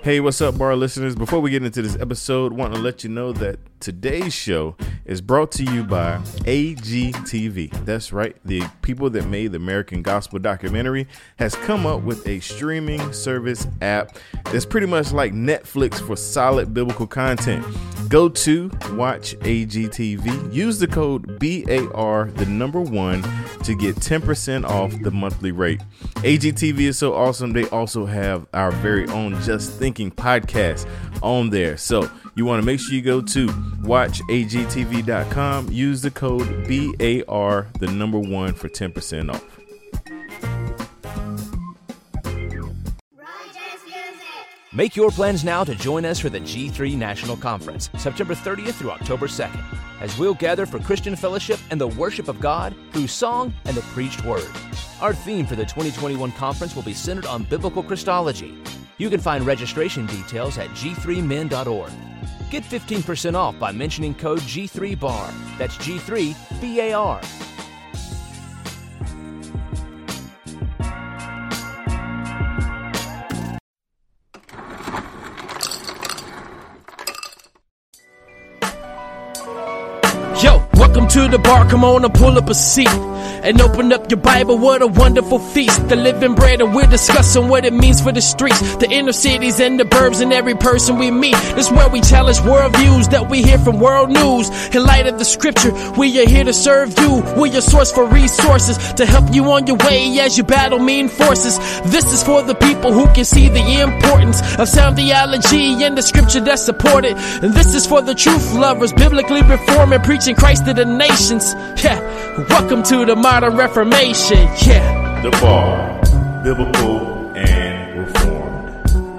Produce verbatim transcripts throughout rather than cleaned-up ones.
Hey, what's up, bar listeners? Before we get into this episode, want to let you know that today's show is brought to you by A G T V. That's right. The people that made the American Gospel documentary has come up with a streaming service app that's pretty much like Netflix for solid biblical content. Go to watch A G T V. Use the code B A R, the number one, to get ten percent off the monthly rate. A G T V is so awesome. They also have our very own Just Thinking podcast on there. So you want to make sure you go to watch A G T V dot com. Use the code B A R, the number one, for ten percent off. Make your plans now to join us for the G three National Conference, September thirtieth through October second, as we'll gather for Christian fellowship and the worship of God through song and the preached word. Our theme for the twenty twenty-one conference will be centered on biblical Christology. You can find registration details at G three men dot org. Get fifteen percent off by mentioning code G three B A R. That's G three B A R. Yo, welcome to the bar, come on and pull up a seat and open up your Bible, what a wonderful feast. The living bread, and we're discussing what it means for the streets, the inner cities and the burbs, and every person we meet. This is where we challenge worldviews that we hear from world news. In light of the scripture, we are here to serve you. We're your source for resources to help you on your way as you battle mean forces. This is for the people who can see the importance of sound theology and the scripture that support it. And this is for the truth lovers, biblically reforming, preaching Christ to the nations. Yeah, welcome to the modern Reformation. Yeah, The Bar, biblical and reformed.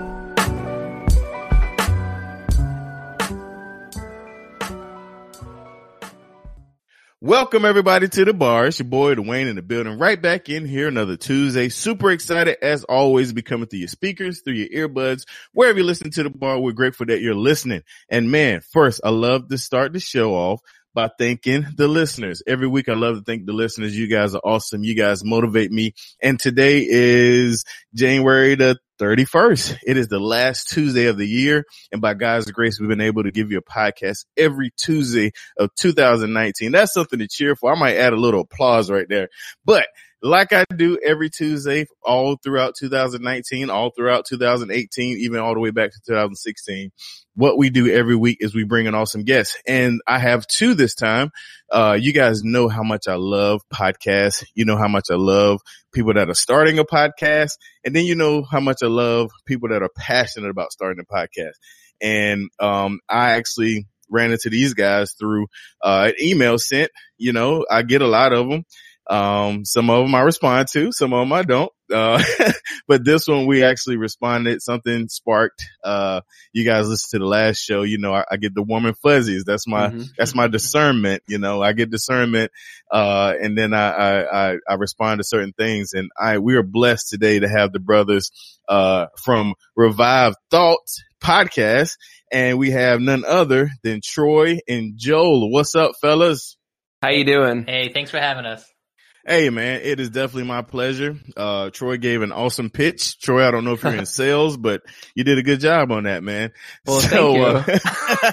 Welcome everybody to The Bar. It's your boy Dwayne in the building, right back in here another Tuesday. Super excited as always to be coming through your speakers, through your earbuds, wherever you listen to The Bar. We're grateful that you're listening. And man, first, I love to start the show off by thanking the listeners. Every week I love to thank the listeners. You guys are awesome. You guys motivate me. And today is January the thirty-first. It is the last Tuesday of the year. And by God's grace, we've been able to give you a podcast every Tuesday of two thousand nineteen. That's something to cheer for. I might add a little applause right there. But like I do every Tuesday, all throughout two thousand nineteen, all throughout two thousand eighteen, even all the way back to two thousand sixteen, what we do every week is we bring an awesome guest. And I have two this time. Uh, you guys know how much I love podcasts. You know how much I love people that are starting a podcast. And then you know how much I love people that are passionate about starting a podcast. And um, I actually ran into these guys through uh, an email sent. You know, I get a lot of them. Um, some of them I respond to, some of them I don't. Uh, but this one we actually responded. Something sparked. Uh, you guys listen to the last show. You know, I, I get the warm and fuzzies. That's my, mm-hmm. that's my discernment. You know, I get discernment. Uh, and then I, I, I, I respond to certain things. And I, we are blessed today to have the brothers, uh, from Revived Thoughts podcast. And we have none other than Troy and Joel. What's up, fellas? How you doing? Hey, thanks for having us. Hey, man, it is definitely my pleasure. Uh, Troy gave an awesome pitch. Troy, I don't know if you're in sales, but you did a good job on that, man. Well, so, thank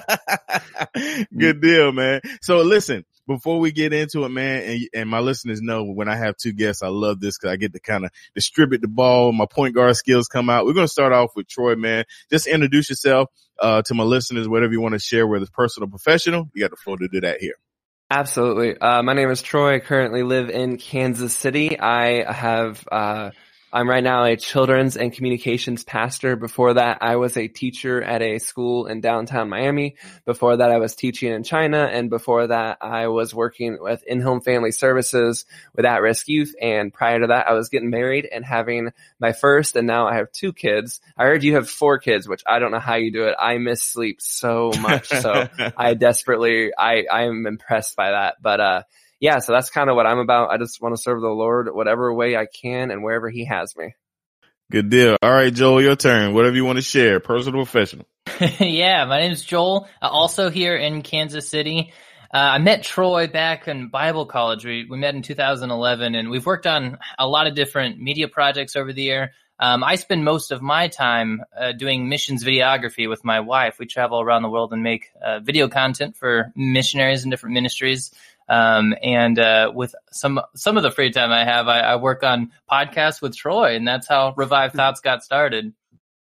you. Uh, good deal, man. So listen, before we get into it, man, and, and my listeners know when I have two guests, I love this because I get to kind of distribute the ball. My point guard skills come out. We're going to start off with Troy, man. Just introduce yourself, uh, to my listeners, whatever you want to share, whether it's personal or professional. You got the floor to do that here. Absolutely. Uh, my name is Troy. I currently live in Kansas City. I have, uh, I'm right now a children's and communications pastor. Before that, I was a teacher at a school in downtown Miami. Before that, I was teaching in China. And before that, I was working with in-home family services with at-risk youth. And prior to that, I was getting married and having my first. And now I have two kids. I heard you have four kids, which I don't know how you do it. I miss sleep so much. So I desperately, I, I am impressed by that. But, uh, yeah, so that's kind of what I'm about. I just want to serve the Lord whatever way I can and wherever he has me. Good deal. All right, Joel, your turn. Whatever you want to share, personal or professional. Yeah, my name's Joel. Uh, also here in Kansas City. Uh, I met Troy back in Bible college. We we met in two thousand eleven, and we've worked on a lot of different media projects over the year. Um, I spend most of my time uh, doing missions videography with my wife. We travel around the world and make uh, video content for missionaries and different ministries. Um, and uh, with some some of the free time I have, I, I work on podcasts with Troy, and that's how Revive Thoughts got started.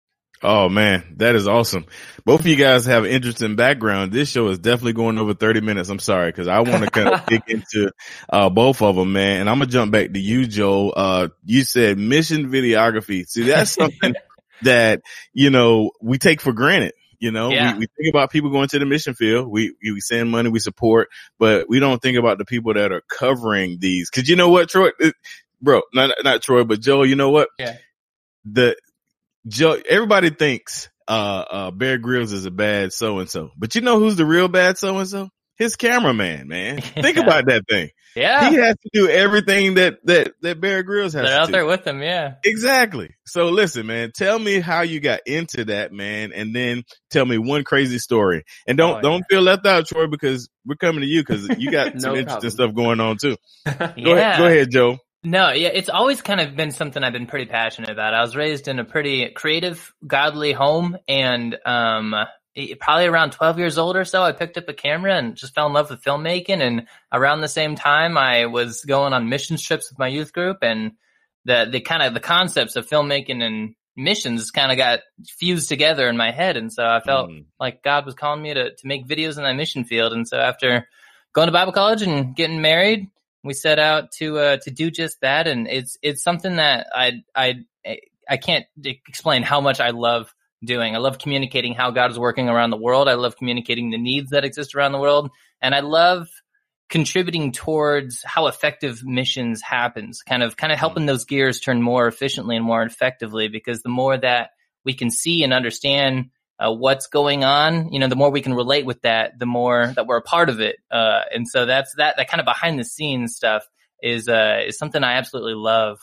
Oh man, that is awesome. Both of you guys have interesting background. This show is definitely going over thirty minutes. I'm sorry, because I want to kind of dig into uh both of them, man. And I'm gonna jump back to you, Joe. Uh, you said mission videography. See, that's something that, you know, we take for granted. You know, yeah. we, we think about people going to the mission field. We, we send money, we support, but we don't think about the people that are covering these. Cause you know what, Troy, it, bro, not, not Troy, but Joe, you know what? Yeah. The, Joe, everybody thinks, uh, uh, Bear Grylls is a bad so-and-so, but you know who's the real bad so-and-so? His cameraman, man. Yeah. Think about that thing. Yeah. He has to do everything that, that, that Bear Grylls has They're to out do. there with him. Yeah. Exactly. So listen, man, tell me how you got into that, man. And then tell me one crazy story, and don't, Oh, don't yeah. feel left out, Troy, because we're coming to you because you got No some interesting problem. stuff going on too. Go yeah. ahead. Go ahead, Joe. No, yeah, it's always kind of been something I've been pretty passionate about. I was raised in a pretty creative, godly home, and um, it- probably around twelve years old or so, I picked up a camera and just fell in love with filmmaking. And around the same time, I was going on mission trips with my youth group, and the the kind of the concepts of filmmaking and missions kind of got fused together in my head. And so I felt Mm. like God was calling me to to make videos in that mission field. And so after going to Bible college and getting married, we set out to uh, to do just that, and it's it's something that I I I can't explain how much I love doing. I love communicating how God is working around the world. I love communicating the needs that exist around the world, and I love contributing towards how effective missions happens. Kind of kind of helping those gears turn more efficiently and more effectively, because the more that we can see and understand Uh, what's going on, you know, the more we can relate with that, the more that we're a part of it. Uh, and so that's that, that kind of behind the scenes stuff is, uh, is something I absolutely love.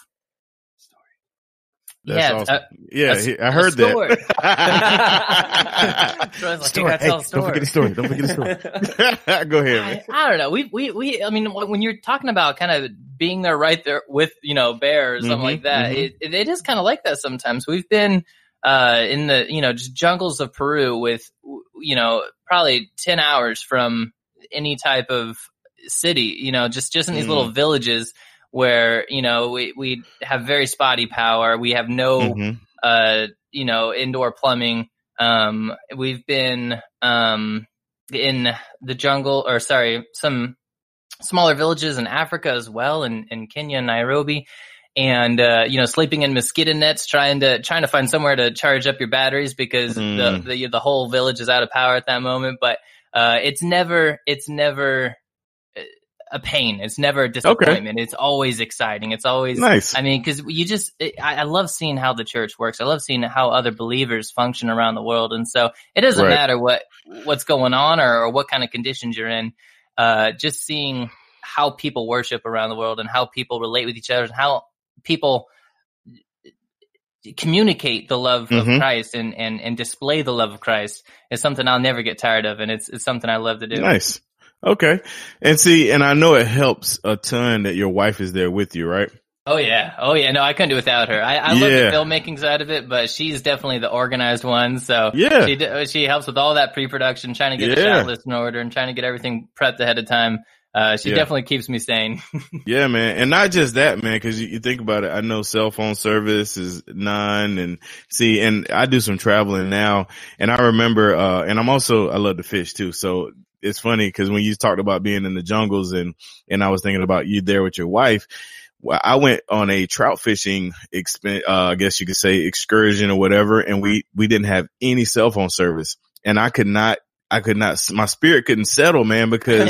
That's yeah. awesome. Uh, yeah. a- he- I a heard story. that. Troy's like, Story. "You gotta tell Hey, a don't forget the story. Don't forget the story. Go ahead, man. I, I don't know. We, we, we, I mean, when you're talking about kind of being there right there with, you know, Bear or something Mhm, like that, mhm. it, it, it is kind of like that sometimes. We've been, uh, in the, you know, just jungles of Peru with, you know, probably ten hours from any type of city, you know, just, just in these Mm. little villages where, you know, we, we have very spotty power. We have no, Mhm. uh, you know, indoor plumbing. Um, we've been, um, in the jungle, or sorry, some smaller villages in Africa as well, in, in Kenya and Nairobi. And, uh, you know, sleeping in mosquito nets, trying to, trying to find somewhere to charge up your batteries because Mm. the, the, the whole village is out of power at that moment. But, uh, it's never, it's never a pain. It's never a disappointment. It's always exciting. It's always, Nice. I mean, cause you just, it, I, I love seeing how the church works. I love seeing how other believers function around the world. And so it doesn't Right. matter what, what's going on or, or what kind of conditions you're in. Uh, just seeing how people worship around the world and how people relate with each other and how people communicate the love Mhm. of Christ and, and, and display the love of Christ is something I'll never get tired of. And it's, it's something I love to do. Nice. Okay. And see, and I know it helps a ton that your wife is there with you, right? Oh yeah. Oh yeah. No, I couldn't do without her. I, I love Yeah. the filmmaking side of it, but she's definitely the organized one. So Yeah. she, d- she helps with all that pre-production, trying to get the Yeah. shot list in order and trying to get everything prepped ahead of time. Uh, she Yeah. definitely keeps me sane. Yeah, man. And not just that, man, cause you, you think about it. I know cell phone service is none, and see, and I do some traveling now, and I remember, uh, and I'm also, I love to fish too. So it's funny cause when you talked about being in the jungles and, and I was thinking about you there with your wife, well, I went on a trout fishing expen- uh, I guess you could say excursion or whatever. And we, we didn't have any cell phone service, and I could not, I could not, my spirit couldn't settle, man, because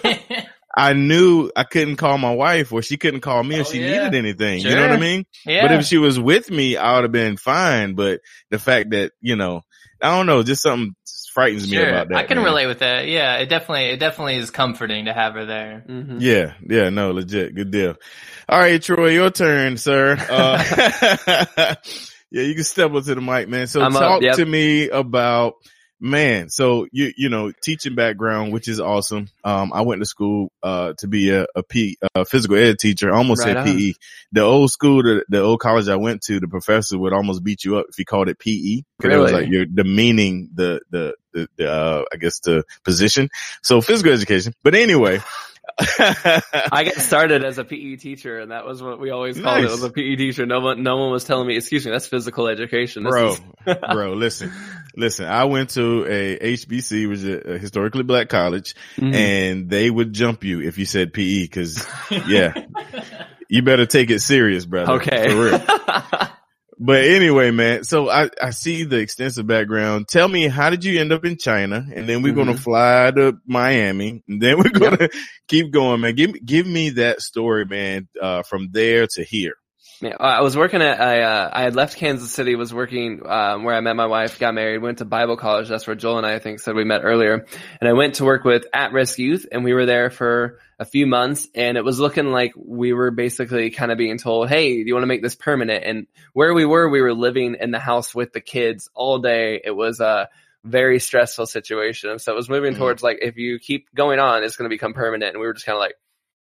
I knew I couldn't call my wife or she couldn't call me if Oh, she yeah. needed anything. Sure. You know what I mean? Yeah. But if she was with me, I would have been fine. But the fact that, you know, I don't know, just something frightens me Sure. about that. I can man. relate with that. Yeah. It definitely, it definitely is comforting to have her there. Mhm. Yeah. Yeah. No, legit. Good deal. All right, Troy, your turn, sir. Uh, yeah, you can step up to the mic, man. So I'm up, talk yep. to me about, Man, so you you know, teaching background, which is awesome. Um, I went to school uh to be a, a P a physical ed teacher. I almost Right said on. P E. The old school, the, the old college I went to, the professor would almost beat you up if you called it P E. Because it was Really? like you're demeaning the the the, the uh, I guess the position. So physical education. But anyway. I got started as a P E teacher, and that was what we always called Nice. it. Was a P E teacher. No one, no one was telling me, "Excuse me, that's physical education." This Bro, is- bro, listen, listen. I went to a H B C, which is a historically black college, Mhm. and they would jump you if you said P E, because yeah, you better take it serious, brother. Okay. For real. But anyway, man, so I, I see the extensive background. Tell me, how did you end up in China? And then we're Mhm. going to fly to Miami, and then we're going to keep going, man. Give me, give me that story, man, uh, from there to here. Yeah, I was working at, I, uh, I had left Kansas City, was working, um, where I met my wife, got married, went to Bible college. That's where Joel and I, I think, said we met earlier. And I went to work with at-risk youth, and we were there for a few months, and it was looking like we were basically kind of being told, hey, do you want to make this permanent? And where we were, we were living in the house with the kids all day. It was a very stressful situation. So it was moving Mhm. towards like, if you keep going on, it's going to become permanent. And we were just kind of like,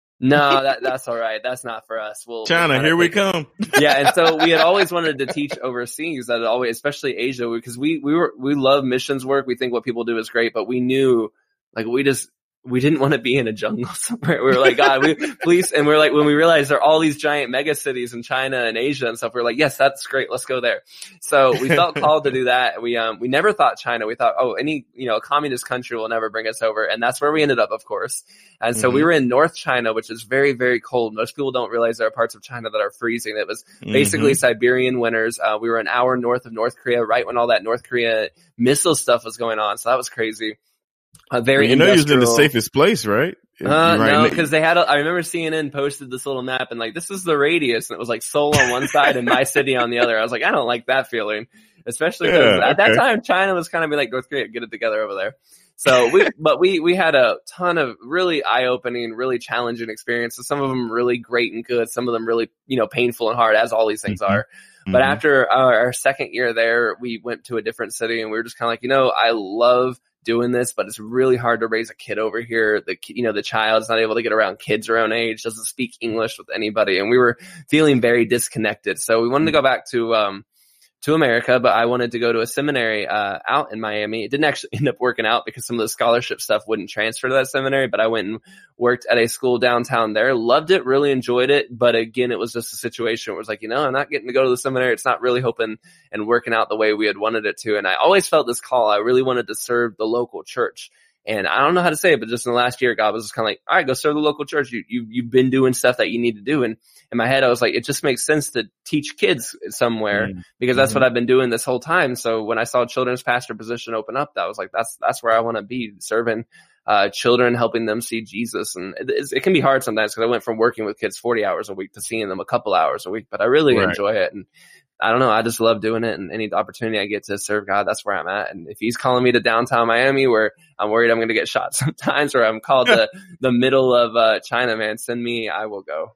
no, that, that's all right. That's not for us. We'll, we'll China, kinda here we take- come. yeah, and so we had always wanted to teach overseas, that always, especially Asia, because we we were we love missions work. We think what people do is great, but we knew, like, we just we didn't want to be in a jungle somewhere. We were like, God, we please, and we're like, when we realized there are all these giant mega cities in China and Asia and stuff, we're like, yes, that's great. Let's go there. So we felt called to do that. We um we never thought China. We thought, oh, any you know communist country will never bring us over, and that's where we ended up, of course. And so Mhm. we were in North China, which is very, very cold. Most people don't realize there are parts of China that are freezing. It was basically Mhm. Siberian winters. Uh, we were an hour north of North Korea, right when all that North Korea missile stuff was going on. So that was crazy. Uh, very you know, you're in the industrial. safest place, right? Uh, You're right no, ne- because they had, a, I remember C N N posted this little map and like, this is the radius. And it was like Seoul on one side and my city on the other. I was like, I don't like that feeling, especially because Yeah, at that okay. time, China was kind of be like, North Korea, get it together over there. So we, but we, we had a ton of really eye-opening, really challenging experiences. Some of them really great and good. Some of them really, you know, painful and hard, as all these things Mhm. are. But Mhm. after our, our second year there, we went to a different city and we were just kind of like, you know, I love doing this, but it's really hard to raise a kid over here. The, you know, the child's not able to get around kids her own age, doesn't speak English with anybody. And we were feeling very disconnected. So we wanted to go back to, um, to America, but I wanted to go to a seminary, uh, out in Miami. It didn't actually end up working out because some of the scholarship stuff wouldn't transfer to that seminary, but I went and worked at a school downtown there, loved it, really enjoyed it. But again, it was just a situation where it was like, you know, I'm not getting to go to the seminary. It's not really hoping and working out the way we had wanted it to. And I always felt this call. I really wanted to serve the local church. And I don't know how to say it, but just in the last year, God was just kind of like, all right, go serve the local church. You, you, you've been doing stuff that you need to do. And in my head, I was like, it just makes sense to teach kids somewhere Mm. because that's Mhm. what I've been doing this whole time. So when I saw a children's pastor position open up, that was like, that's, that's where I want to be, serving, uh, children, helping them see Jesus. And it, it's, it can be hard sometimes because I went from working with kids forty hours a week to seeing them a couple hours a week, but I really Right. enjoy it. And I don't know. I just love doing it, and any opportunity I get to serve God, that's where I'm at. And if he's calling me to downtown Miami, where I'm worried I'm going to get shot sometimes, or I'm called to the middle of uh, China, man, send me, I will go.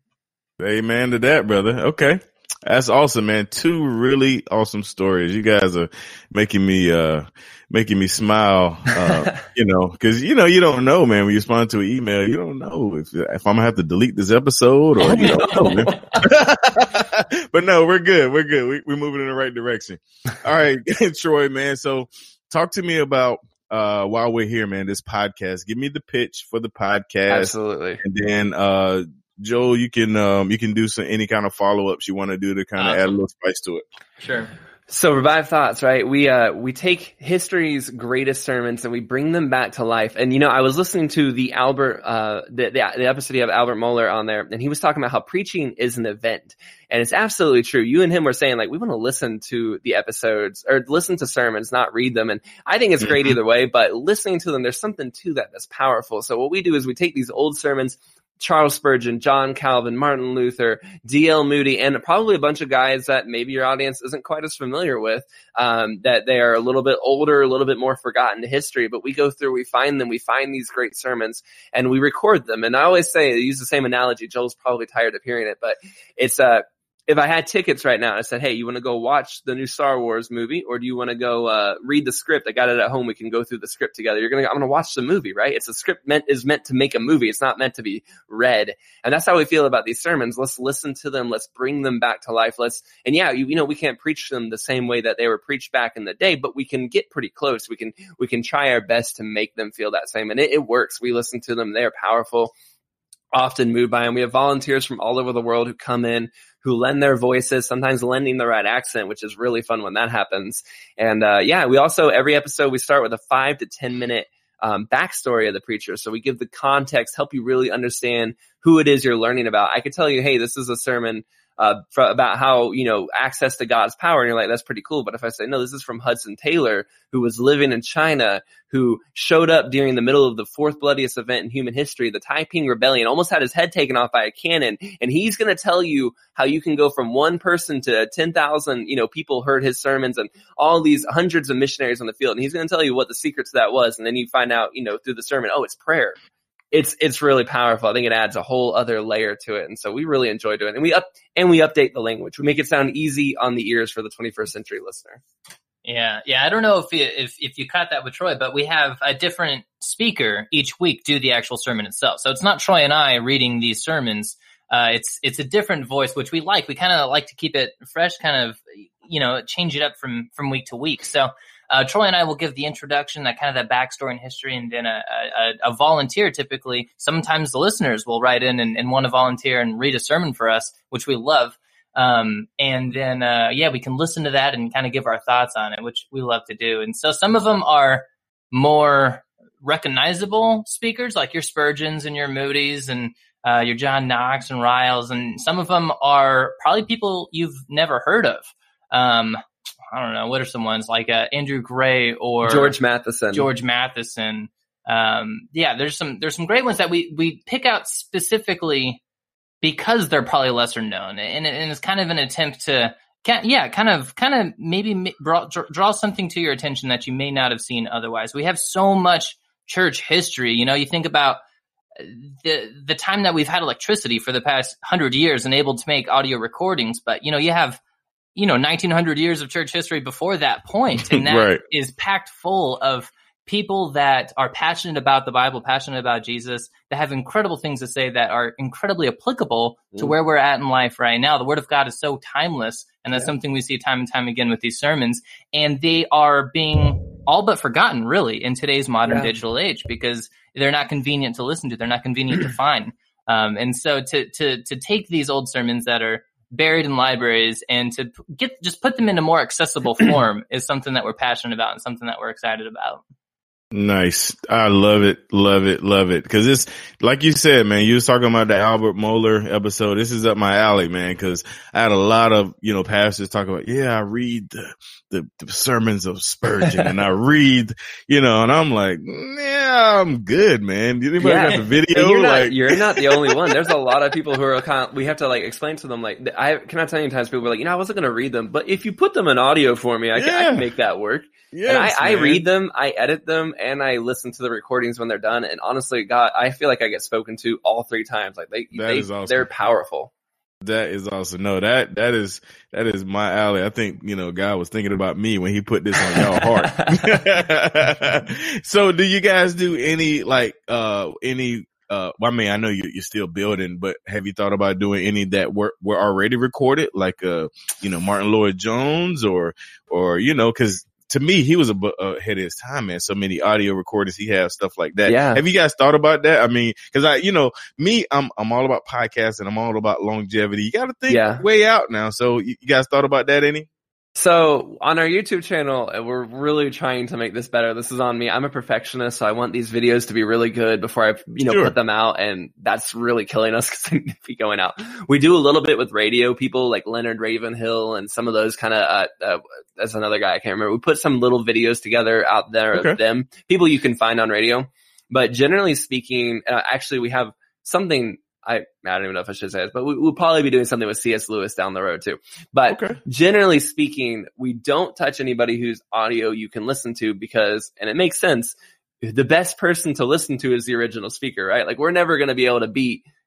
Amen to that, brother. Okay. That's awesome, man. Two really awesome stories. You guys are making me, uh, making me smile, uh, you know, cause you know, you don't know, man, when you respond to an email, you don't know if, if I'm gonna have to delete this episode or, you don't know, man. But no, we're good. We're good. We, we're moving in the right direction. All right. Troy, man. So talk to me about, uh, while we're here, man, this podcast. Give me the pitch for the podcast. Absolutely. And then, uh, Joel, you can, um, you can do some, any kind of follow ups you want to do to kind of Awesome. add a little spice to it. Sure. So Revive Thoughts, right? We, uh, we take history's greatest sermons and we bring them back to life. And, you know, I was listening to the Albert, uh, the, the, the episode you have Albert Mohler on there, and he was talking about how preaching is an event. And it's absolutely true. You and him were saying, like, we want to listen to the episodes or listen to sermons, not read them. And I think it's great Mhm. either way, but listening to them, there's something to that that's powerful. So what we do is we take these old sermons, Charles Spurgeon, John Calvin, Martin Luther, D L Moody, and probably a bunch of guys that maybe your audience isn't quite as familiar with, um, that they are a little bit older, a little bit more forgotten to history, but we go through, we find them, we find these great sermons, and we record them. And I always say, I use the same analogy, Joel's probably tired of hearing it, but it's, uh, if I had tickets right now and I said, hey, you want to go watch the new Star Wars movie, or do you want to go uh, read the script? I got it at home. We can go through the script together. You're going to, I'm going to watch the movie, right? It's a script meant is meant to make a movie. It's not meant to be read. And that's how we feel about these sermons. Let's listen to them. Let's bring them back to life. Let's, and yeah, you, you know, we can't preach them the same way that they were preached back in the day, but we can get pretty close. We can, we can try our best to make them feel that same. And it, it works. We listen to them. They're powerful. Often moved by them. We have volunteers from all over the world who come in, who lend their voices, sometimes lending the right accent, which is really fun when that happens. And uh yeah, we also, every episode, we start with a five to ten minute um backstory of the preacher. So we give the context, help you really understand who it is you're learning about. I could tell you, hey, this is a sermon uh for, about how, you know, access to God's power. And you're like, that's pretty cool. But if I say, no, this is from Hudson Taylor, who was living in China, who showed up during the middle of the fourth bloodiest event in human history, the Taiping Rebellion, almost had his head taken off by a cannon. And he's going to tell you how you can go from one person to ten thousand, you know, people heard his sermons and all these hundreds of missionaries on the field. And he's going to tell you what the secret to that was. And then you find out, you know, through the sermon, oh, it's prayer. It's, it's really powerful. I think it adds a whole other layer to it. And so we really enjoy doing it. And we up, and we update the language. We make it sound easy on the ears for the twenty-first century listener. Yeah. Yeah. I don't know if you, if, if you caught that with Troy, but we have a different speaker each week do the actual sermon itself. So it's not Troy and I reading these sermons. Uh, it's, it's a different voice, which we like. We kind of like to keep it fresh, kind of, you know, change it up from, from week to week. So, uh, Troy and I will give the introduction, that kind of that backstory and history, and then a, a, a volunteer, typically, sometimes the listeners will write in and, and want to volunteer and read a sermon for us, which we love. Um, and then, uh, yeah, we can listen to that and kind of give our thoughts on it, which we love to do. And so some of them are more recognizable speakers, like your Spurgeons and your Moody's and, uh, your John Knox and Riles. And some of them are probably people you've never heard of. Um, I don't know. What are some ones like, uh, Andrew Gray or George Matheson, George Matheson. Um, yeah, there's some, there's some great ones that we, we pick out specifically because they're probably lesser known, and, and it's kind of an attempt to, yeah, kind of, kind of maybe draw, draw something to your attention that you may not have seen otherwise. We have so much church history. You know, you think about the the time that we've had electricity for the past hundred years and able to make audio recordings, but you know, you have, you know, nineteen hundred years of church history before that point, and that right. is packed full of people that are passionate about the Bible, passionate about Jesus, that have incredible things to say that are incredibly applicable to mm. where we're at in life right now. The Word of God is so timeless, and that's yeah. something we see time and time again with these sermons. And they are being all but forgotten, really, in today's modern yeah. digital age, because they're not convenient to listen to. They're not convenient to find. Um, and so to to to take these old sermons that are buried in libraries and to get just put them in a more accessible form is something that we're passionate about and something that we're excited about. Nice. I love it. Love it. Love it. Cause it's like you said, man, you was talking about the Albert Mohler episode. This is up my alley, man. Cause I had a lot of, you know, pastors talk about, yeah, I read the, the, the sermons of Spurgeon and I read, you know, and I'm like, yeah, I'm good, man. Anybody yeah. got the video? You're not, like, you're not the only one. There's a lot of people who are kind of, we have to like explain to them, like, I cannot tell you times people are like, you know, I wasn't going to read them, but if you put them in audio for me, I, yeah. can, I can make that work. Yes, and I, I read them, I edit them, and I listen to the recordings when they're done. And honestly, God, I feel like I get spoken to all three times. Like they, that they is awesome. They're powerful. That is awesome. No, that, that is, that is my alley. I think, you know, God was thinking about me when he put this on y'all heart. So do you guys do any, like, uh, any, uh, well, I mean, I know you, you're still building, but have you thought about doing any that were, were already recorded? Like, uh, you know, Martin Lloyd Jones or, or, you know, cause to me, he was a, ahead of his time, man. So many audio recordings he has, stuff like that. Yeah. Have you guys thought about that? I mean, cause I, you know, me, I'm, I'm all about podcasts and I'm all about longevity. You got to think yeah. way out now. So you, you guys thought about that any? So on our YouTube channel, we're really trying to make this better. This is on me. I'm a perfectionist, so I want these videos to be really good before I, you know, sure. put them out. And that's really killing us because they need to be going out. We do a little bit with radio people like Leonard Ravenhill and some of those kind of, uh, uh, that's another guy I can't remember. We put some little videos together out there okay. of them, people you can find on radio. But generally speaking, uh, actually we have something I, I don't even know if I should say this, but we, we'll probably be doing something with C S Lewis down the road too. But okay. generally speaking, we don't touch anybody whose audio you can listen to because, and it makes sense, the best person to listen to is the original speaker, right? Like we're never going to be able to beat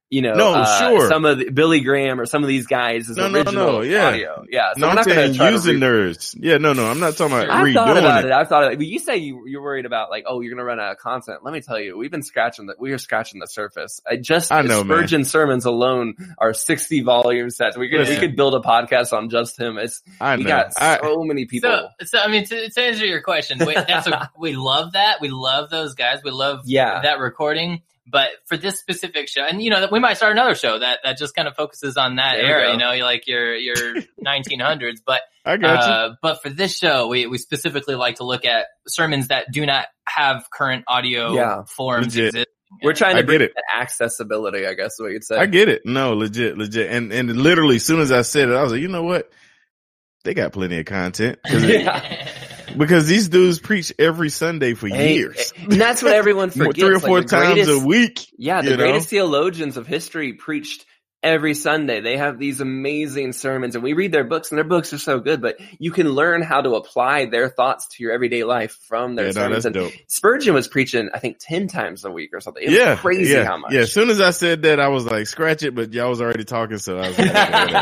you know, No, uh, sure. some of the, Billy Graham or some of these guys is No, no, original no, yeah. audio. Yeah. So no, we're I'm not going saying to try using to re- theirs. Yeah, no, no, I'm not talking about I've redoing thought about it. it. I've thought about it. But you say you, you're worried about like, oh, you're going to run out of content. Let me tell you, we've been scratching the, we are scratching the surface. I just, I know, Spurgeon man. sermons alone are sixty volume sets. We could, Listen. we could build a podcast on just him. It's, I we know. got I- so many people. So, so I mean, to, to answer your question, we, that's a, we love that. We love those guys. We love Yeah. that recording. But for this specific show, and you know, we might start another show that, that just kind of focuses on that There we era, go. you know, like your your nineteen hundreds. But I got you. uh, but for this show, we we specifically like to look at sermons that do not have current audio Yeah. forms Legit. existing. We're trying I to bring get it. that accessibility, I guess is what you'd say. I get it. No, legit, legit. And and literally, as soon as I said it, I was like, you know what? They got plenty of content. 'Cause it- Yeah. Because these dudes preach every Sunday for Hey, years. and that's what everyone forgets. Three or like, four the times greatest- a week. Yeah, the you know? greatest theologians of history preached every Sunday. They have these amazing sermons, and we read their books, and their books are so good, but you can learn how to apply their thoughts to your everyday life from their Yeah, no, sermons. that's And dope. Spurgeon was preaching, I think, ten times a week or something. It was Yeah, crazy yeah, how much. yeah. As soon as I said that, I was like, scratch it, but y'all was already talking, so I was like,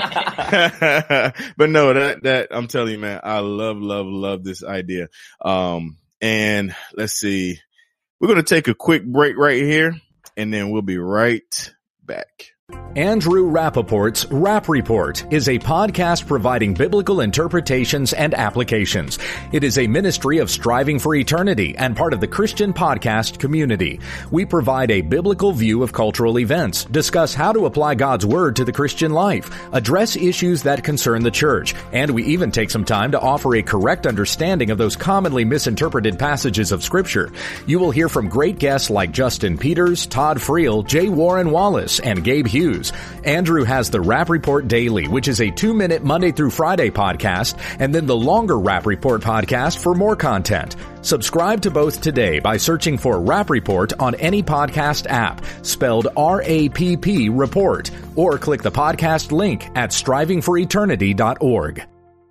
okay, but no, that, that, I'm telling you, man, I love, love, love this idea. Um, and let's see, we're going to take a quick break right here, and then we'll be right back. Andrew Rappaport's Rap Report is a podcast providing biblical interpretations and applications. It is a ministry of Striving for Eternity and part of the Christian podcast community. We provide a biblical view of cultural events, discuss how to apply God's Word to the Christian life, address issues that concern the church, and we even take some time to offer a correct understanding of those commonly misinterpreted passages of Scripture. You will hear from great guests like Justin Peters, Todd Friel, J. Warren Wallace, and Gabe Hughes. Andrew has the Rap Report Daily, which is a two-minute Monday through Friday podcast, and then the longer Rap Report podcast for more content. Subscribe to both today by searching for Rap Report on any podcast app, spelled R A P P Report, or click the podcast link at striving for eternity dot org.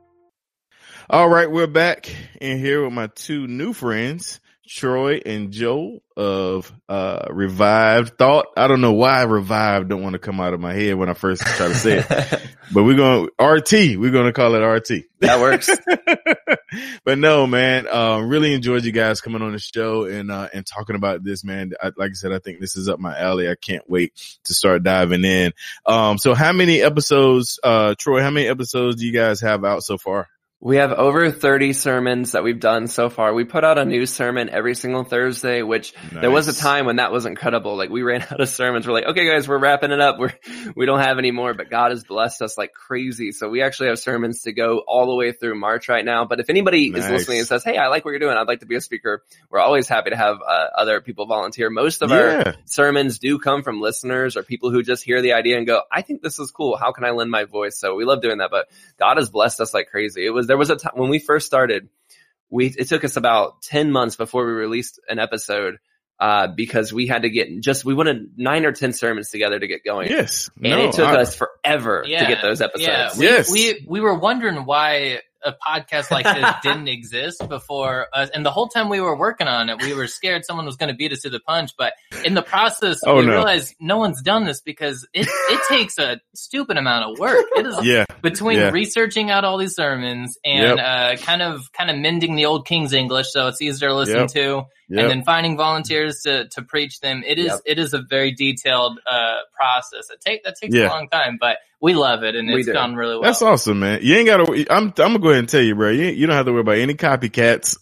All right, we're back in here with my two new friends, Troy and Joe of uh Revived Thought. I don't know why Revived don't want to come out of my head when I first try to say it, but we're going R T. We're going to call it R T. That works. But no, man, uh, really enjoyed you guys coming on the show and uh, and talking about this, man. I, like I said, I think this is up my alley. I can't wait to start diving in. Um, so how many episodes, uh, Troy? How many episodes do you guys have out so far? We have over thirty sermons that we've done so far. We put out a new sermon every single Thursday, which Nice. there was a time when that wasn't credible. Like we ran out of sermons. We're like, okay guys, we're wrapping it up. We're, we don't have any more, but God has blessed us like crazy. So we actually have sermons to go all the way through March right now. But if anybody Nice. is listening and says, hey, I like what you're doing, I'd like to be a speaker, we're always happy to have uh, other people volunteer. Most of Yeah. our sermons do come from listeners or people who just hear the idea and go, I think this is cool. How can I lend my voice? So we love doing that, but God has blessed us like crazy. It was, there was a time when we first started, we, it took us about ten months before we released an episode, uh, because we had to get just, we wanted nine or ten sermons together to get going. Yes. And no, it took I- us forever to get those episodes. Yeah, we, Yes. we we were wondering why a podcast like this didn't exist before us, and the whole time we were working on it, we were scared someone was going to beat us to the punch. But in the process, Oh, we no. realized no one's done this because it it takes a stupid amount of work. It is Yeah. between Yeah. researching out all these sermons and uh, kind of kind of mending the old King's English so it's easier to listen Yep. to. Yep. And then finding volunteers to, to preach them. It is Yep. it is a very detailed uh, process. It take that takes Yeah. a long time, but we love it and We it's do. gone really well. That's awesome, man. You ain't got to, I'm, I'm going to go ahead and tell you, bro. You, you don't have to worry about any copycats.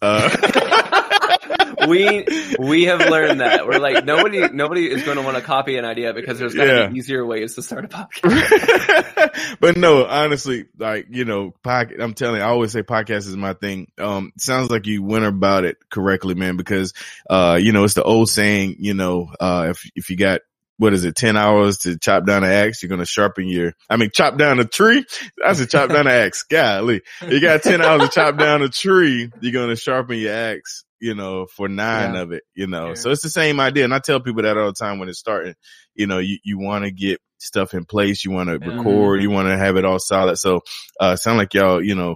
Uh, we we have learned that we're like nobody nobody is going to want to copy an idea because there's got to Yeah. be easier ways to start a podcast. but no, honestly, like, you know, pod, I'm telling you, I always say podcast is my thing. Um, sounds like you went about it correctly, man, because, uh, you know, it's the old saying, you know, uh, if, if you got, what is it, ten hours to chop down an axe, you're going to sharpen your, I mean, chop down a tree. That's a chop down an axe. Golly. You got ten hours to chop down a tree. You're going to sharpen your axe, you know, for nine Yeah. of it, you know. Yeah. So it's the same idea. And I tell people that all the time when it's starting, you know, you, you want to get stuff in place. You want to Yeah. record. You want to have it all solid. So, uh, sound like y'all, you know,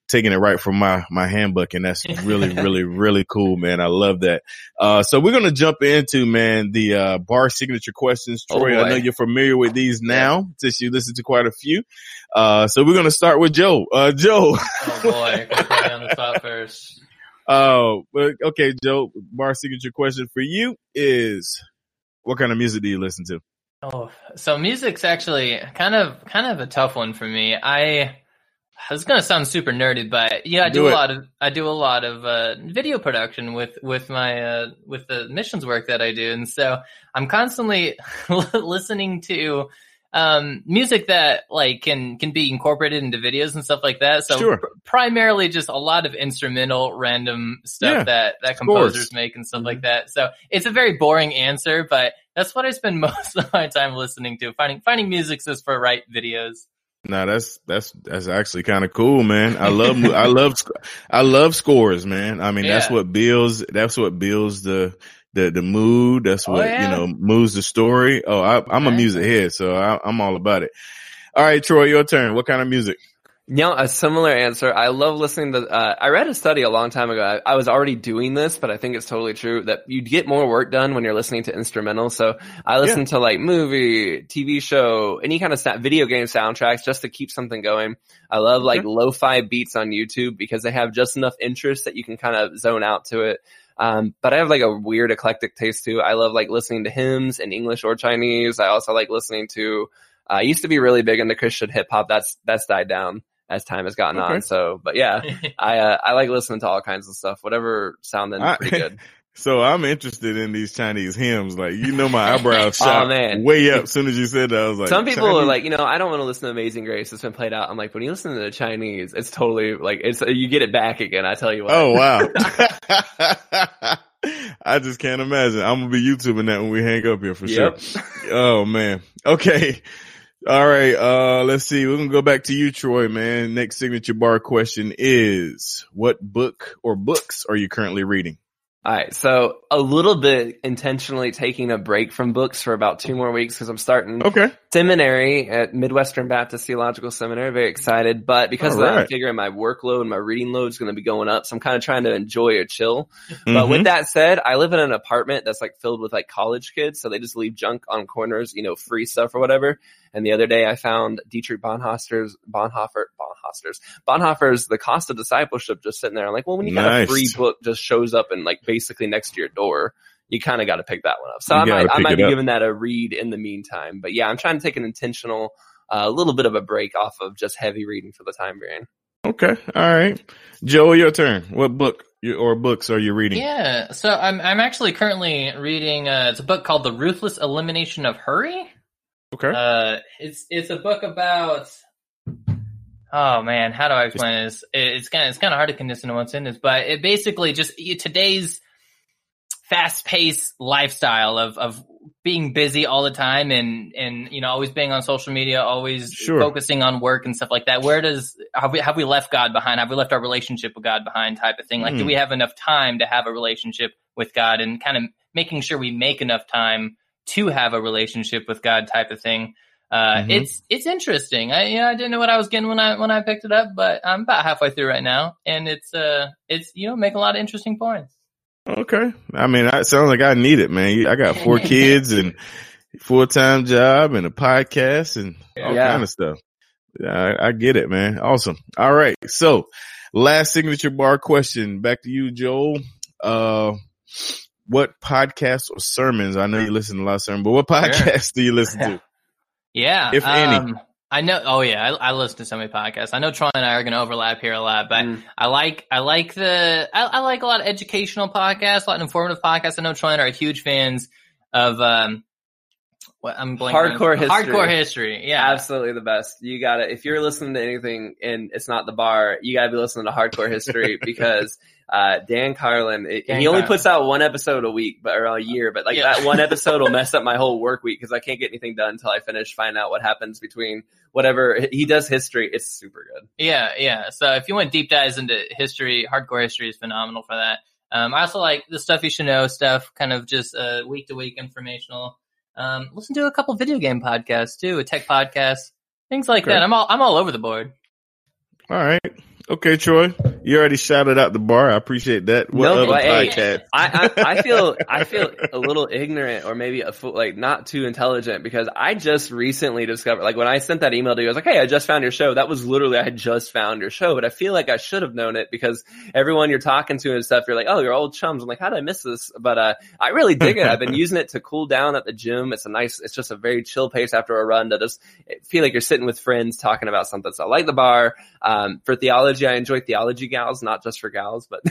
taking it right from my, my handbook. And that's really, really, really cool, man. I love that. Uh, so we're going to jump into, man, the, uh, bar signature questions. Troy, oh I know you're familiar with these now since you listened to quite a few. Uh, so we're going to start with Joe. Uh, Joe. Oh boy. Put me on the spot first. Oh, uh, okay, Joe, bar signature question for you is, what kind of music do you listen to? Oh, so music's actually kind of, kind of a tough one for me. I, it's going to sound super nerdy, but yeah, I do, do a lot of, I do a lot of, uh, video production with, with my, uh, with the missions work that I do. And so I'm constantly listening to, um, music that like can, can be incorporated into videos and stuff like that. So sure. pr- primarily just a lot of instrumental random stuff yeah, that, that composers make and stuff mm-hmm. like that. So it's a very boring answer, but that's what I spend most of my time listening to, finding, finding music just for right videos. No, that's, that's, that's actually kind of cool, man. I love, I love, I love scores, man. I mean, yeah. that's what builds, that's what builds the, the, the mood. That's what, oh, yeah. you know, moves the story. Oh, I, I'm a music head, so I, I'm all about it. All right, Troy, your turn. What kind of music? You know, a similar answer. I love listening to, uh, I read a study a long time ago. I, I was already doing this, but I think it's totally true that you get more work done when you're listening to instrumental. So I listen yeah. to like movie, T V show, any kind of sta- video game soundtracks just to keep something going. I love like okay. lo-fi beats on YouTube because they have just enough interest that you can kind of zone out to it. Um, but I have like a weird eclectic taste too. I love like listening to hymns in English or Chinese. I also like listening to, uh, I used to be really big into Christian hip hop. That's, that's died down as time has gotten okay. on. So, but yeah, I, uh, I like listening to all kinds of stuff, whatever sounding I, pretty good. So I'm interested in these Chinese hymns. Like, you know, my eyebrows shot oh, man. way up as soon as you said that. I was like, some people Chinese? are like, you know, I don't want to listen to Amazing Grace. It's been played out. I'm like, when you listen to the Chinese, it's totally like, it's, you get it back again. I tell you what. Oh, wow. I just can't imagine. I'm going to be YouTubing that when we hang up here for yep. sure. Oh, man. Okay. All right. Uh, let's see. We're going to go back to you, Troy, man. Next signature bar question is, what book or books are you currently reading? All right. So a little bit intentionally taking a break from books for about two more weeks because I'm starting okay. seminary at Midwestern Baptist Theological Seminary. Very excited. But because of that, right. I'm figuring my workload, my reading load is going to be going up. So I'm kind of trying to enjoy or chill. Mm-hmm. But with that said, I live in an apartment that's like filled with like college kids. So they just leave junk on corners, you know, free stuff or whatever. And the other day I found Dietrich Bonhoeffer's, Bonhoeffer, Bonhoeffer's, Bonhoeffer's The Cost of Discipleship just sitting there. I'm like, well, when you got nice. a free book just shows up and like basically next to your door, you kind of got to pick that one up. So you I might, I might be up. giving that a read in the meantime. But yeah, I'm trying to take an intentional, a uh, little bit of a break off of just heavy reading for the time being. Okay. All right. Joe, your turn. What book or books are you reading? Yeah. So I'm, I'm actually currently reading, uh, it's a book called The Ruthless Elimination of Hurry. Okay. Uh, it's, it's a book about, oh man, how do I explain this? It's kind of, it's kind of hard to condense into one sentence, but it basically just today's fast-paced lifestyle of, of being busy all the time and, and, you know, always being on social media, always sure. focusing on work and stuff like that. Where does, have we, have we left God behind? Have we left our relationship with God behind type of thing? Like, mm. do we have enough time to have a relationship with God and kind of making sure we make enough time to have a relationship with God type of thing? Uh, mm-hmm. it's, it's interesting. I, you know, I didn't know what I was getting when I, when I picked it up, but I'm about halfway through right now. And it's, uh, it's, you know, making a lot of interesting points. Okay. I mean, it sounds like I need it, man. I got four kids and full-time job and a podcast and all yeah. kind of stuff. I, I get it, man. Awesome. All right. So last signature bar question back to you, Joel. Uh, what podcasts or sermons? I know you listen to a lot of sermons, but what podcasts sure. do you listen to? Yeah. If um, any. I know. Oh yeah. I, I listen to so many podcasts. I know Troy and I are going to overlap here a lot, but mm. I like, I like the, I, I like a lot of educational podcasts, a lot of informative podcasts. I know Troy and I are huge fans of, um, what I'm blanking Hardcore history. Hardcore history. Yeah. Absolutely the best. You got to, if you're listening to anything and it's not the bar, you got to be listening to Hardcore History because, uh, Dan Carlin, it, Dan he only Carlin. puts out one episode a week, but, or a year, but like yeah. that one episode will mess up my whole work week because I can't get anything done until I finish finding out what happens between whatever he does history. It's super good. Yeah. Yeah. So if you want deep dives into history, Hardcore History is phenomenal for that. Um, I also like the stuff you should know stuff, kind of just, uh, week to week informational. Um, listen to a couple video game podcasts too, a tech podcast, things like okay. that. I'm all, I'm all over the board. All right. Okay, Troy, you already shouted out the bar. I appreciate that. What no, other but, hey, podcast? I, I, I feel, I feel a little ignorant or maybe a fool, like not too intelligent because I just recently discovered, like when I sent that email to you, I was like, hey, I just found your show. That was literally, I had just found your show, but I feel like I should have known it because everyone you're talking to and stuff, you're like, oh, you're old chums. I'm like, how did I miss this? But, uh, I really dig it. I've been using it to cool down at the gym. It's a nice, it's just a very chill pace after a run to just feel like you're sitting with friends talking about something. So I like the bar. Um, for theology, I enjoy theology gals, not just for gals, but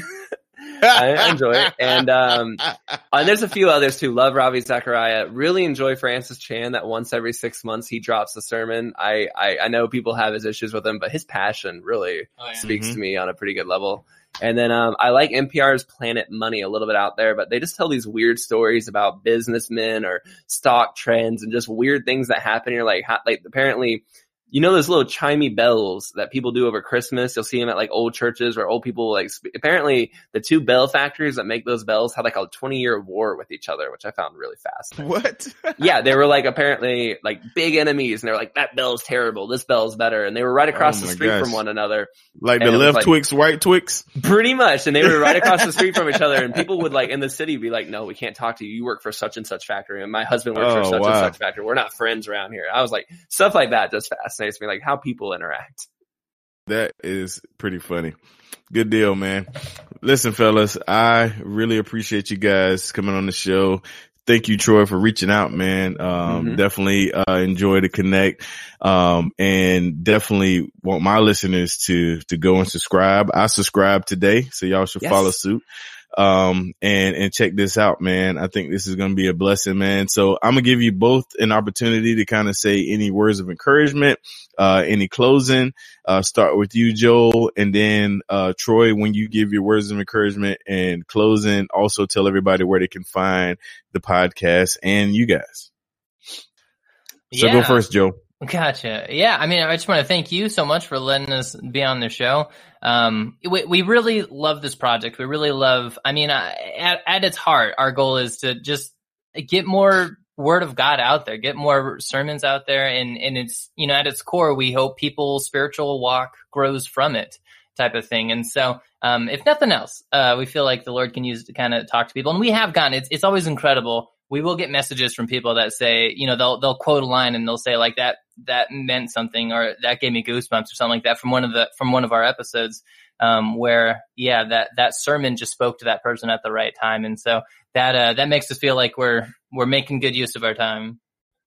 I enjoy it. And, um, and there's a few others too. Love Ravi Zachariah. Really enjoy Francis Chan that once every six months he drops a sermon. I, I, I know people have his issues with him, but his passion really oh, yeah. speaks mm-hmm. to me on a pretty good level. And then, um, I like N P R's Planet Money a little bit out there, but they just tell these weird stories about businessmen or stock trends and just weird things that happen. You're like, how, like apparently, you know, those little chimey bells that people do over Christmas. You'll see them at like old churches where old people like, sp- apparently the two bell factories that make those bells had like a twenty year war with each other, which I found really fascinating. What? Yeah. They were like apparently like big enemies and they were like, that bell's terrible. This bell's better. And they were right across oh the street gosh. from one another. Like the left like, Twix, right Twix? Pretty much. And they were right across the street from each other. And people would like in the city be like, no, we can't talk to you. You work for such and such factory. And my husband works oh, for such wow. and such factory. We're not friends around here. I was like, stuff like that just fascinates me. Like how people interact. That is pretty funny. Good deal, man. Listen, fellas, I really appreciate you guys coming on the show. Thank you, Troy, for reaching out, man. Um, mm-hmm. Definitely, uh, enjoy the connect. Um, and definitely want my listeners to, to go and subscribe. I subscribe today, so y'all should yes. follow suit. Um, and, and check this out, man. I think this is going to be a blessing, man. So I'm going to give you both an opportunity to kind of say any words of encouragement, uh, any closing, uh, start with you, Joel, and then, uh, Troy, when you give your words of encouragement and closing, also tell everybody where they can find the podcast and you guys. So yeah. Go first, Joe. Gotcha. Yeah. I mean, I just want to thank you so much for letting us be on the show. Um, we, we really love this project. We really love, I mean, uh, at, at its heart, our goal is to just get more word of God out there, get more sermons out there. And, and it's, you know, at its core, we hope people's spiritual walk grows from it type of thing. And so, um, if nothing else, uh, we feel like the Lord can use it to kind of talk to people. And we have gotten, it's, it's always incredible. We will get messages from people that say, you know, they'll, they'll quote a line and they'll say like that, that meant something, or that gave me goosebumps or something like that from one of the, from one of our episodes, um, where, yeah, that, that sermon just spoke to that person at the right time. And so that, uh, that makes us feel like we're, we're making good use of our time.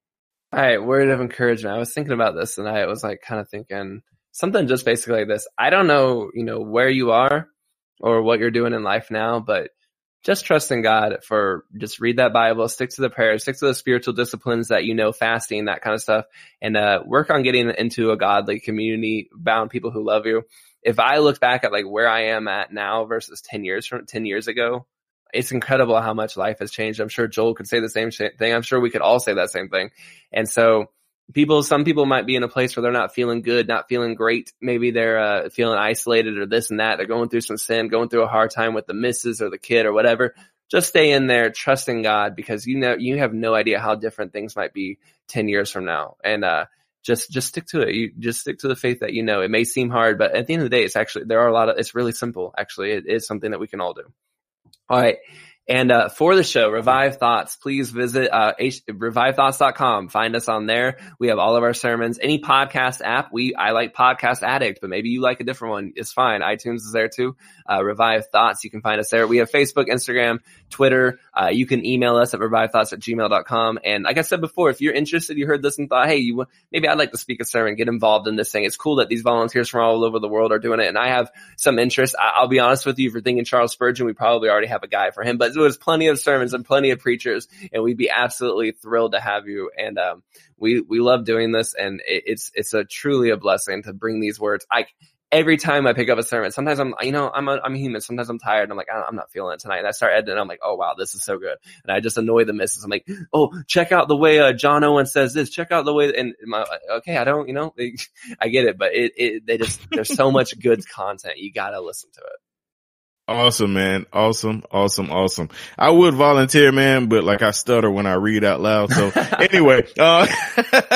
All right. Word of encouragement. I was thinking about this and I was like kind of thinking something just basically like this. I don't know, you know, where you are or what you're doing in life now, but just trust in God for just read that Bible, stick to the prayers, stick to the spiritual disciplines that you know, fasting, that kind of stuff, and uh work on getting into a godly community, bound people who love you. If I look back at like where I am at now versus ten years from ten years ago, it's incredible how much life has changed. I'm sure Joel could say the same thing. I'm sure we could all say that same thing. And so people, some people might be in a place where they're not feeling good, not feeling great. Maybe they're uh, feeling isolated or this and that. They're going through some sin, going through a hard time with the missus or the kid or whatever. Just stay in there, trust in God, because you know, you have no idea how different things might be ten years from now. And, uh, just, just stick to it. You just stick to the faith that you know. It may seem hard, but at the end of the day, it's actually, there are a lot of, it's really simple. Actually, it is something that we can all do. All right. And, uh, for the show, Revive Thoughts, please visit, uh, H- revive thoughts dot com. Find us on there. We have all of our sermons. Any podcast app, we, I like Podcast Addict, but maybe you like a different one. It's fine. iTunes is there too. Uh, Revive Thoughts. You can find us there. We have Facebook, Instagram, Twitter. Uh, you can email us at revive thoughts at gmail dot com. And like I said before, if you're interested, you heard this and thought, hey, you, maybe I'd like to speak a sermon, get involved in this thing. It's cool that these volunteers from all over the world are doing it. And I have some interest. I, I'll be honest with you, if you're thinking Charles Spurgeon, we probably already have a guy for him, but there's plenty of sermons and plenty of preachers, and we'd be absolutely thrilled to have you. And, um, we, we love doing this, and it, it's, it's a truly a blessing to bring these words. I, every time I pick up a sermon, sometimes I'm, you know, I'm a, I'm human. Sometimes I'm tired and I'm like, I'm not feeling it tonight. And I start editing and I'm like, oh wow, this is so good. And I just annoy the missus. I'm like, oh, check out the way, uh, John Owen says this, check out the way, and my, okay, I don't, you know, I get it, but it, it, they just, there's so much good content. You gotta listen to it. Awesome, man. Awesome, awesome, awesome. I would volunteer, man, but like I stutter when I read out loud. So anyway, uh,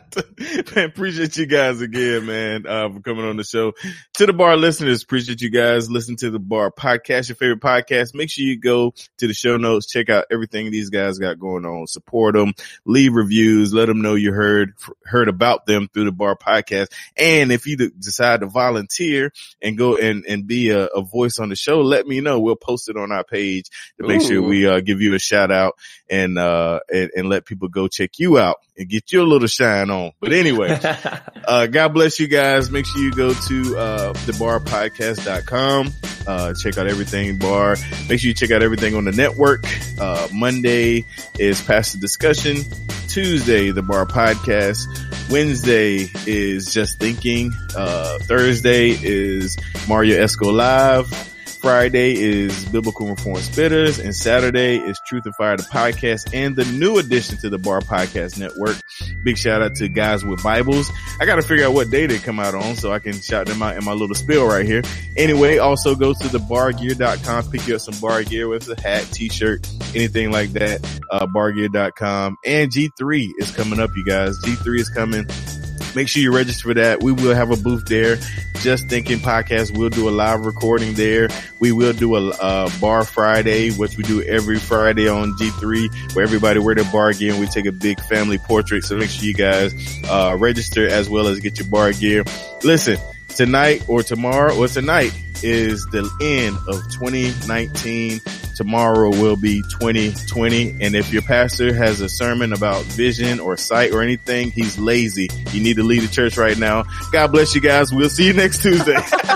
Man, appreciate you guys again, man, uh, for coming on the show. To the Bar listeners, appreciate you guys. Listen to the Bar podcast, your favorite podcast. Make sure you go to the show notes, check out everything these guys got going on, support them, leave reviews, let them know you heard, heard about them through the Bar podcast. And if you decide to volunteer and go and, and be a, a voice on the show, let me know. We'll post it on our page to make Ooh. sure we uh, give you a shout out and, uh, and, and let people go check you out and get your little shine on. But anyway, uh, God bless you guys. Make sure you go to, uh, the bar podcast dot com. Uh, check out everything Bar. Make sure you check out everything on the network. Uh, Monday is Pastor Discussion. Tuesday, the Bar Podcast. Wednesday is Just Thinking. Uh, Thursday is Mario Esco Live. Friday is Biblical Reform Spitters, and Saturday is Truth and Fire, the podcast, and the new addition to the Bar Podcast Network. Big shout out to Guys with Bibles. I got to figure out what day they come out on so I can shout them out in my little spiel right here. Anyway, also go to the bar gear dot com, pick you up some bar gear with a hat, t-shirt, anything like that. Uh, bar gear dot com. And G three is coming up, you guys. G three is coming. Make sure you register for that. We will have a booth there. Just Thinking Podcast. We'll do a live recording there. We will do a, uh Bar Friday, which we do every Friday on G three, where everybody wear their bar gear and we take a big family portrait. So make sure you guys uh register as well as get your bar gear. Listen, tonight or tomorrow or tonight is the end of twenty nineteen. Tomorrow will be twenty twenty. And if your pastor has a sermon about vision or sight or anything, he's lazy. You need to lead the church right now. God bless you guys. We'll see you next Tuesday.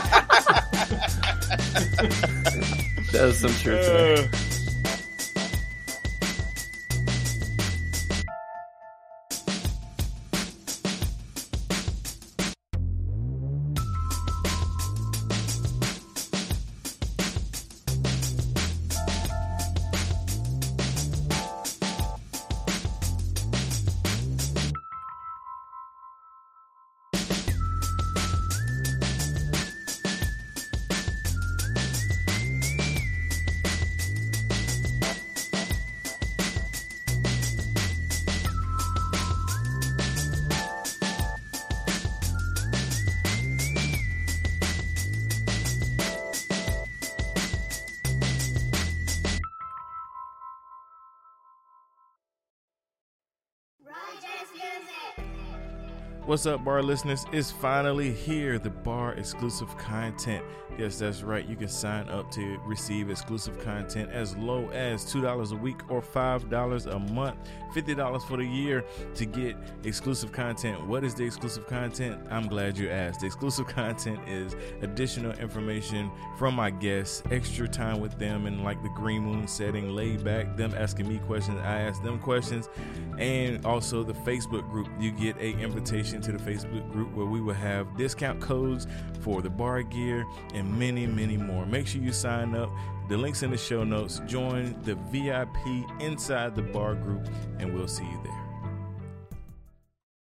That was some truth there. Uh, What's up, Bar listeners? It's finally here, the Bar exclusive content. Yes, that's right. You can sign up to receive exclusive content as low as two dollars a week or five dollars a month, fifty dollars for the year to get exclusive content. What is the exclusive content? I'm glad you asked. The exclusive content is additional information from my guests, extra time with them in like the green moon setting, laid back, them asking me questions, I ask them questions, and also the Facebook group. You get a invitation to the Facebook group where we will have discount codes for the bar gear and many, many more. Make sure you sign up. The link's in the show notes. Join the V I P inside the bar group, and we'll see you there.